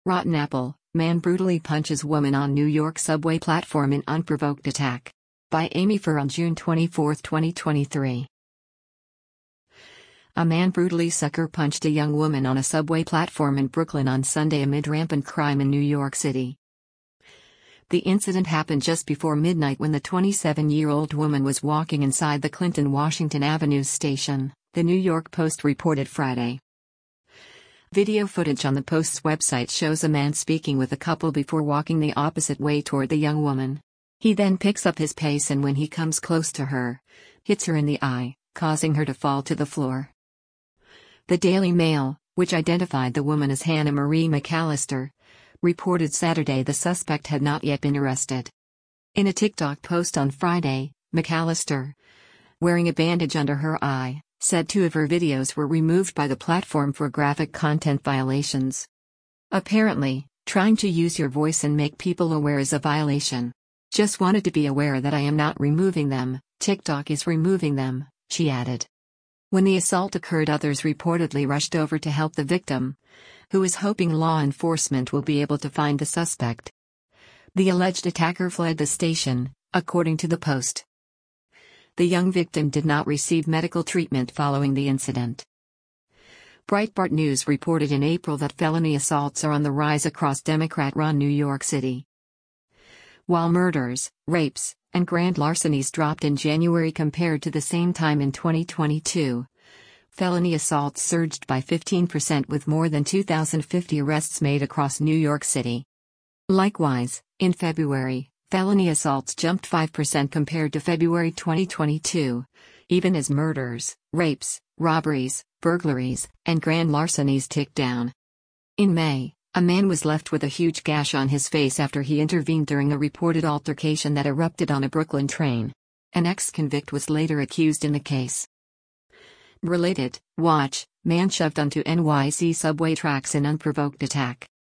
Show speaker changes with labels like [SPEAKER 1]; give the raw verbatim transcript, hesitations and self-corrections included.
[SPEAKER 1] Rotten apple, man brutally punches woman on New York subway platform in unprovoked attack. By Amy Fur on June twenty-fourth, twenty twenty-three. A man brutally sucker punched a young woman on a subway platform in Brooklyn on Sunday amid rampant crime in New York City. The incident happened just before midnight when the twenty-seven-year-old woman was walking inside the Clinton Washington Avenue station, the New York Post reported Friday. Video footage on the Post's website shows a man speaking with a couple before walking the opposite way toward the young woman. He then picks up his pace and when he comes close to her, hits her in the eye, causing her to fall to the floor. The Daily Mail, which identified the woman as Hannah Marie McAllister, reported Saturday the suspect had not yet been arrested. In a TikTok post on Friday, McAllister, wearing a bandage under her eye, said two of her videos were removed by the platform for graphic content violations. Apparently, trying to use your voice and make people aware is a violation. Just wanted to be aware that I am not removing them, TikTok is removing them, she added. When the assault occurred, others reportedly rushed over to help the victim, who is hoping law enforcement will be able to find the suspect. The alleged attacker fled the station, according to the Post. The young victim did not receive medical treatment following the incident. Breitbart News reported in April that felony assaults are on the rise across Democrat-run New York City. While murders, rapes, and grand larcenies dropped in January compared to the same time in twenty twenty-two, felony assaults surged by fifteen percent with more than two thousand fifty arrests made across New York City. Likewise, in February, felony assaults jumped five percent compared to February twenty twenty-two, even as murders, rapes, robberies, burglaries, and grand larcenies ticked down. In May, a man was left with a huge gash on his face after he intervened during a reported altercation that erupted on a Brooklyn train. An ex-convict was later accused in the case. Related, watch, man shoved onto N Y C subway tracks in unprovoked attack.